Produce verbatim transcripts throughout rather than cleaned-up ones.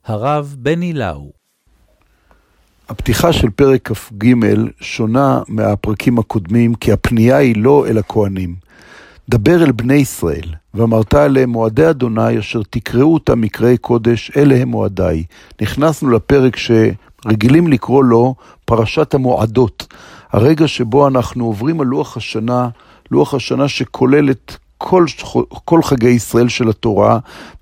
הרב בני לאו. הפתיחה של פרק כ"ג שונה מהפרקים הקודמים, כי הפנייה היא לא אל הכהנים. דבר אל בני ישראל, ואמרת עליהם מועדי אדוני, אשר תקראו אותם מקראי קודש, אלה הם מועדיי. נכנסנו לפרק שרגילים לקרוא לו פרשת המועדות, הרגע שבו אנחנו עוברים על לוח השנה, לוח השנה שכולל את כל, כל חגי ישראל של התורה,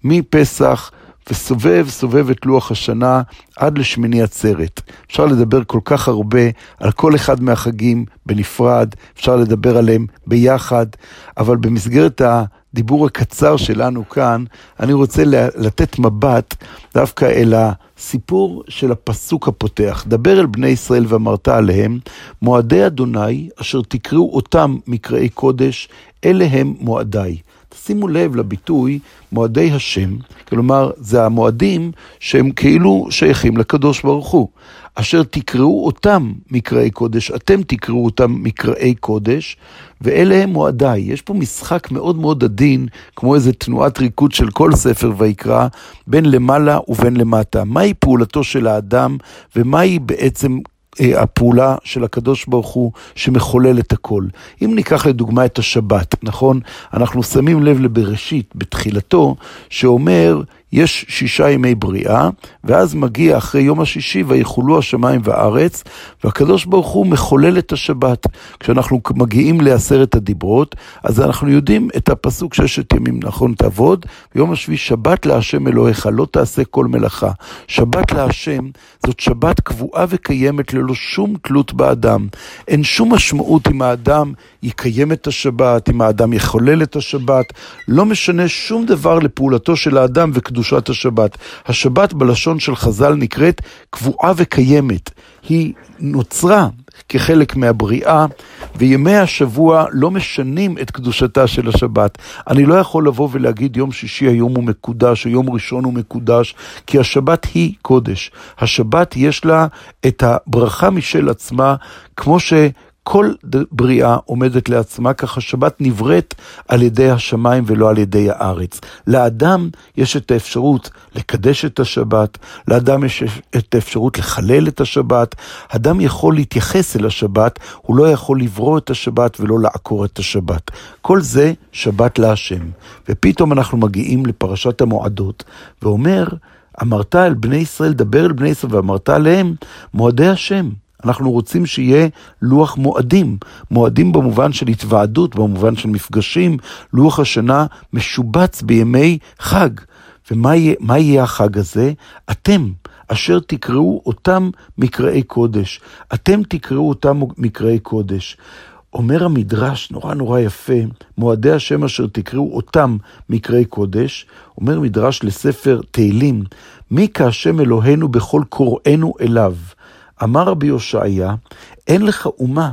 מפסח, וסובב, סובב את לוח השנה עד לשמיני עצרת. אפשר לדבר כל כך הרבה על כל אחד מהחגים בנפרד, אפשר לדבר עליהם ביחד, אבל במסגרת הדיבור הקצר שלנו כאן, אני רוצה לתת מבט דווקא אל הסיפור של הפסוק הפותח. דבר אל בני ישראל ואמרת עליהם, מועדי אדוני אשר תקראו אותם מקראי קודש, אלה הם מועדיי. שימו לב לביטוי מועדי השם, כלומר זה המועדים שהם כאילו שייכים לקדוש ברוך הוא, אשר תקראו אותם מקראי קודש, אתם תקראו אותם מקראי קודש, ואלה הם מועדיי. יש פה משחק מאוד מאוד עדין, כמו איזה תנועת ריקוד של כל ספר ויקרא, בין למעלה ובין למטה. מהי פעולתו של האדם, ומהי בעצם הפעולה של הקדוש ברוך הוא שמחולל את הכל. אם ניקח לדוגמה את השבת, נכון? אנחנו שמים לב לבראשית בתחילתו, שאומר יש שישה ימי בריאה, ואז מגיע אחרי יום השישי ויחולו השמיים והארץ, והקדוש ברוך הוא מחולל את השבת. כשאנחנו מגיעים לעשרת הדיברות, אז אנחנו יודעים את הפסוק ששת ימים, נכון, תעבוד, ויום השביעי שבת להשם אלוהיך, לא תעשה כל מלאכה. שבת להשם זאת שבת קבועה וקיימת ללא שום תלות באדם. אין שום משמעות אם האדם יקיים את השבת, אם האדם יחולל את השבת, לא משנה שום דבר לפעולתו של האדם וקדושת השבת. השבת בלשון של חז"ל נקראת קבועה וקיימת. היא נוצרה כחלק מהבריאה, וימי השבוע לא משנים את קדושתה של השבת. אני לא יכול לבוא ולהגיד יום שישי היום הוא מקודש, או יום ראשון הוא מקודש, כי השבת היא קודש. השבת יש לה את הברכה משל עצמה, כמו ש... כל בריאה עומדת לעצמה, ככה שבת נבראת על ידי השמיים ולא על ידי הארץ. לאדם יש את האפשרות לקדש את השבת, לאדם יש את האפשרות לחלל את השבת, אדם יכול להתייחס אל השבת, הוא לא יכול לברוא את השבת ולא לעקור את השבת. כל זה שבת להשם. ופתאום אנחנו מגיעים לפרשת המועדות, ואומר, אמרת אל בני ישראל, דבר אל בני ישראל, ואמרת עליהם, מועדי השם. אנחנו רוצים שיהיה לוח מועדים, מועדים במובן של התוועדות, במובן של מפגשים, לוח השנה משובץ בימי חג. ומה יהיה, מה יהיה החג הזה? אתם, אשר תקראו אותם מקראי קודש, אתם תקראו אותם מקראי קודש. אומר המדרש, נורא נורא יפה, מועדי השם אשר תקראו אותם מקראי קודש, אומר מדרש לספר תהילים, מי כהשם אלוהינו בכל קוראינו אליו. אמר רבי יושעיה, אין לך אומה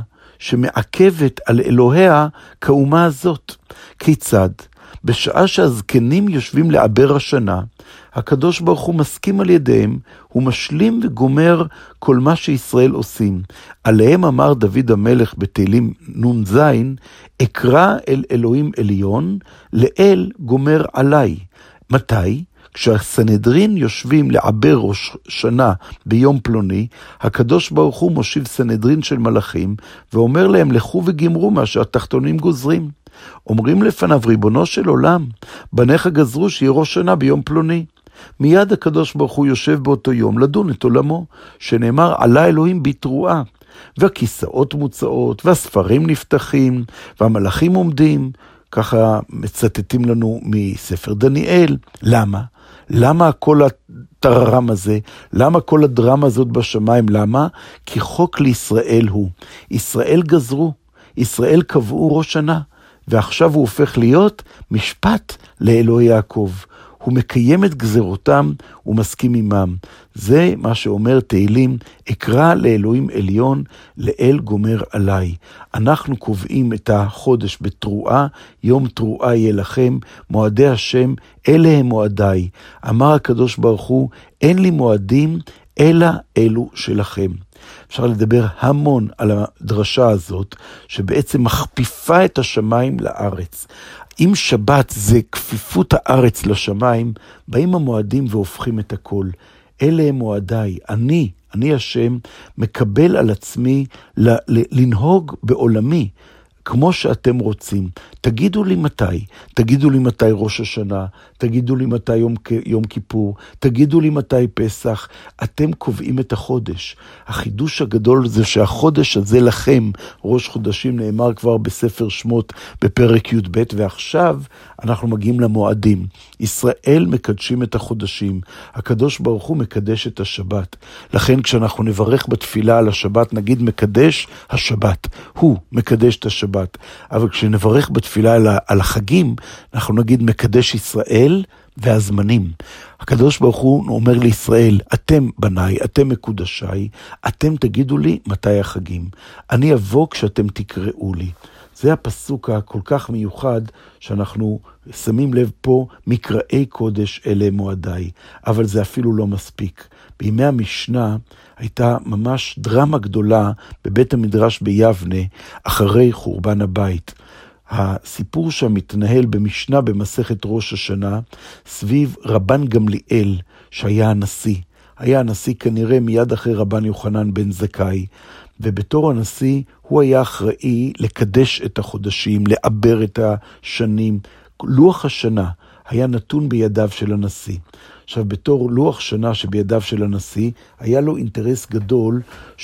שמעכבת על אלוהיה כאומה הזאת. כיצד? בשעה שהזקנים יושבים לעבר השנה, הקדוש ברוך הוא מסכים על ידיהם, הוא משלים וגומר כל מה שישראל עושים. עליהם אמר דוד המלך בתהילים נון זין, אקרא אל אלוהים עליון, לאל גומר עליי. מתי? כשהסנהדרין יושבים לעבר ראש שנה ביום פלוני, הקדוש ברוך הוא מושיב סנהדרין של מלאכים, ואומר להם, לכו וגמרו מה שהתחתונים גוזרים. אומרים לפניו, ריבונו של עולם, בניך גזרו שיהיה ראש שנה ביום פלוני. מיד הקדוש ברוך הוא יושב באותו יום לדון את עולמו, שנאמר, עלה אלוהים בתרועה, והכיסאות מוצאות, והספרים נפתחים, והמלאכים עומדים, ככה מצטטים לנו מספר דניאל. למה? למה כל הטררם הזה? למה כל הדרמה הזאת בשמיים? למה? כי חוק לישראל הוא. ישראל גזרו, ישראל קבעו ראש שנה, ועכשיו הוא הופך להיות משפט לאלוהי יעקב. הוא מקיים את גזירותם, הוא מסכים עמם. זה מה שאומר תהילים, אקרא לאלוהים עליון, לאל גומר עליי. אנחנו קובעים את החודש בתרועה, יום תרועה יהיה לכם, מועדי השם, אלה הם מועדיי. אמר הקדוש ברוך הוא, אין לי מועדים, אלא אלו שלכם. אפשר לדבר המון על הדרשה הזאת, שבעצם מכפיפה את השמיים לארץ. אם שבת זה כפיפות הארץ לשמיים, באים המועדים והופכים את הכל. אלה הם מועדיי, אני, אני השם, מקבל על עצמי לנהוג בעולמי, כמו שאתם רוצים. תגידו לי מתי, תגידו לי מתי ראש השנה, תגידו לי מתי יום, יום כיפור, תגידו לי מתי פסח, אתם קובעים את החודש. החידוש הגדול זה שהחודש הזה לכם, ראש חודשים נאמר כבר בספר שמות בפרק י' ב', ועכשיו אנחנו מגיעים למועדים. ישראל מקדשים את החודשים, הקדוש ברוך הוא מקדש את השבת. לכן כשאנחנו נברך בתפילה על השבת, נגיד מקדש השבת, הוא מקדש את השבת. אבל כשנברך בתפילה על, על החגים, אנחנו נגיד מקדש ישראל והזמנים. הקדוש ברוך הוא אומר לישראל, אתם בניי, אתם מקודשיי, אתם תגידו לי מתי החגים. אני אבוא כשאתם תקראו לי. זה הפסוק הכל כך מיוחד שאנחנו שמים לב פה, מקראי קודש אלה מועדיי. אבל זה אפילו לא מספיק. בימי המשנה הייתה ממש דרמה גדולה בבית המדרש ביבנה אחרי חורבן הבית. הסיפור שם מתנהל במשנה במסכת ראש השנה סביב רבן גמליאל שהיה הנשיא. היה הנשיא כנראה מיד אחרי רבן יוחנן בן זכאי, ובתור הנשיא הוא היה אחראי לקדש את החודשים, לעבר את השנים. לוח השנה היה נתון בידיו של הנשיא. עכשיו, בתור לוח שנה שבידיו של הנשיא, היה לו אינטרס גדול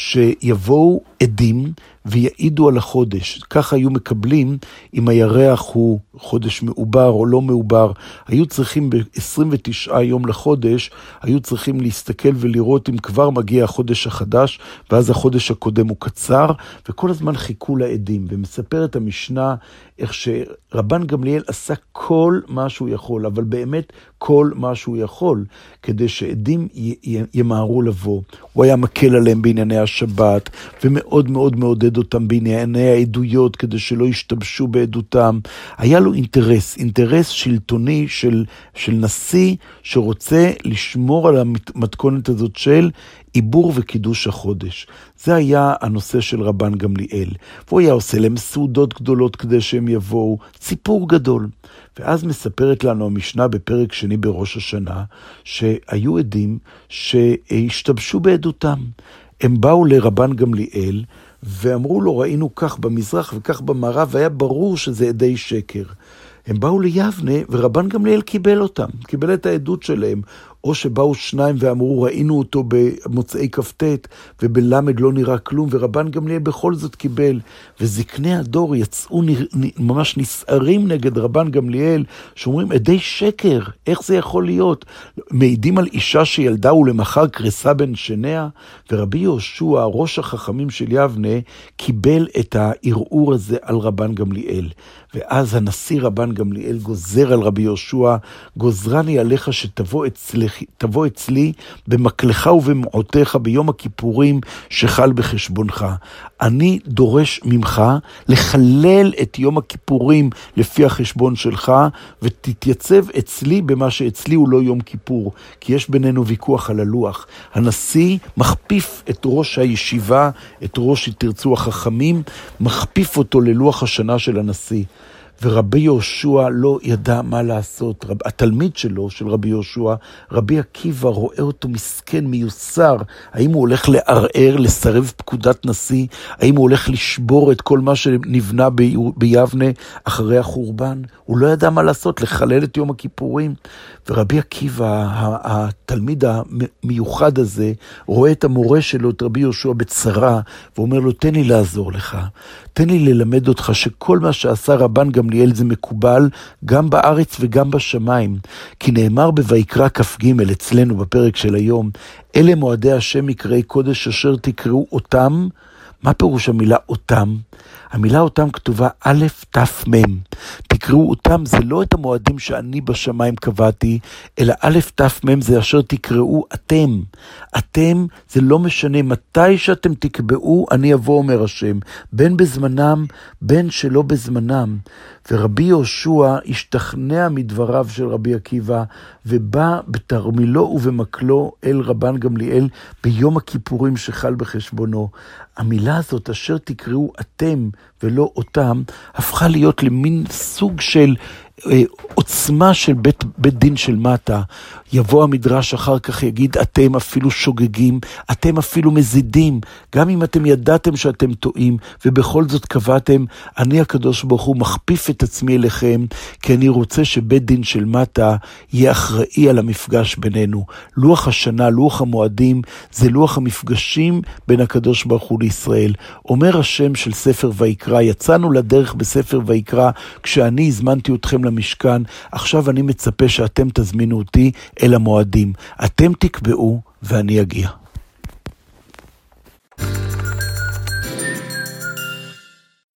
שיבואו עדים ויעידו על החודש. כך היו מקבלים אם הירח הוא חודש מעובר או לא מעובר. היו צריכים ב-עשרים ותשעה יום לחודש, היו צריכים להסתכל ולראות אם כבר מגיע החודש החדש, ואז החודש הקודם הוא קצר, וכל הזמן חיכו לעדים. ומספר את המשנה איך שרבן גמליאל עשה כל מה שהוא יכול, אבל באמת כל מה שהוא יכול, כדי שעדים ימהרו לבוא. הוא היה מקל עליהם בענייני השבת, ומאוד מאוד מעודד אותם בענייני העדויות, כדי שלא ישתמשו בעדותם. היה לו אינטרס, אינטרס שלטוני של, של נשיא, שרוצה לשמור על המתכונת הזאת של עיבור וקידוש החודש. זה היה הנושא של רבן גמליאל. והוא היה עושה להם סעודות גדולות כדי שהם יבואו, סיפור גדול. ואז מספרת לנו המשנה בפרק שני בראש השנה, שהיו עדים שהשתמשו בעדותם. הם באו לרבן גמליאל, ואמרו לו, ראינו כך במזרח וכך במערב, והיה ברור שזה עדי שקר. הם באו ליבנה, ורבן גמליאל קיבל אותם, קיבל את העדות שלהם, או שבאו שניים ואמרו, ראינו אותו במוצאי כ"ט, ובלמד לא נראה כלום, ורבן גמליאל בכל זאת קיבל, וזקני הדור יצאו נ... ממש נסערים נגד רבן גמליאל, שאומרים, עדי שקר, איך זה יכול להיות? מעידים על אישה שילדה ולמחר קרסה בין שניה, ורבי יהושע, ראש החכמים של יבנה, קיבל את הערעור הזה על רבן גמליאל. ואז הנשיא רבן גמליאל גוזר על רבי יהושע, גוזרני עליך שתבוא אצלי, תבוא אצלי במקלך ובמעותיך ביום הכיפורים שחל בחשבונך. אני דורש ממך לחלל את יום הכיפורים לפי החשבון שלך, ותתייצב אצלי במה שאצלי הוא לא יום כיפור, כי יש בינינו ויכוח על הלוח. הנשיא מכפיף את ראש הישיבה, את ראש תרצו החכמים, מכפיף אותו ללוח השנה של הנשיא. ורבי יהושע לא ידע מה לעשות. רב, התלמיד שלו, של רבי יהושע, רבי עקיבא, רואה אותו מסכן, מיוסר. האם הוא הולך לערער, לסרב פקודת נשיא? האם הוא הולך לשבור את כל מה שנבנה ב, ביבנה אחרי החורבן? הוא לא ידע מה לעשות, לחלל את יום הכיפורים. ורבי עקיבא, התלמיד המיוחד הזה, רואה את המורה שלו, את רבי יהושע בצרה, ואומר לו, תן לי לעזור לך. תן לי ללמד אותך שכל מה שעשה רבן גמליאל זה מקובל גם בארץ וגם בשמיים. כי נאמר בויקרא כ"ג אצלנו בפרק של היום, אלה מועדי השם מקראי קודש אשר תקראו אותם. מה פירוש המילה אותם? המילה אותם כתובה א' ת' מ'. תקראו אותם, זה לא את המועדים שאני בשמיים קבעתי, אלא א' ת' מ' זה אשר תקראו אתם. אתם, זה לא משנה, מתי שאתם תקבעו, אני אבוא אומר השם, בין בזמנם, בין שלא בזמנם. ורבי יהושע השתכנע מדבריו של רבי עקיבא, ובא בתרמילו ובמקלו אל רבן גמליאל ביום הכיפורים שחל בחשבונו. המילה הזאת, אשר תקראו אתם ולא אותם, הפכה להיות למין סוג של עוצמה של בית, בית דין של מטה. יבוא המדרש אחר כך יגיד, אתם אפילו שוגגים, אתם אפילו מזידים, גם אם אתם ידעתם שאתם טועים, ובכל זאת קבעתם, אני הקדוש ברוך הוא מכפיף את עצמי אליכם, כי אני רוצה שבית דין של מטה יהיה אחראי על המפגש בינינו. לוח השנה, לוח המועדים, זה לוח המפגשים בין הקדוש ברוך הוא לישראל. אומר השם של ספר ויקרא, יצאנו לדרך בספר ויקרא, כשאני הזמנתי אתכם למשכן, עכשיו אני מצפה שאתם תזמינו אותי אל המועדים. אתם תקבעו ואני אגיע.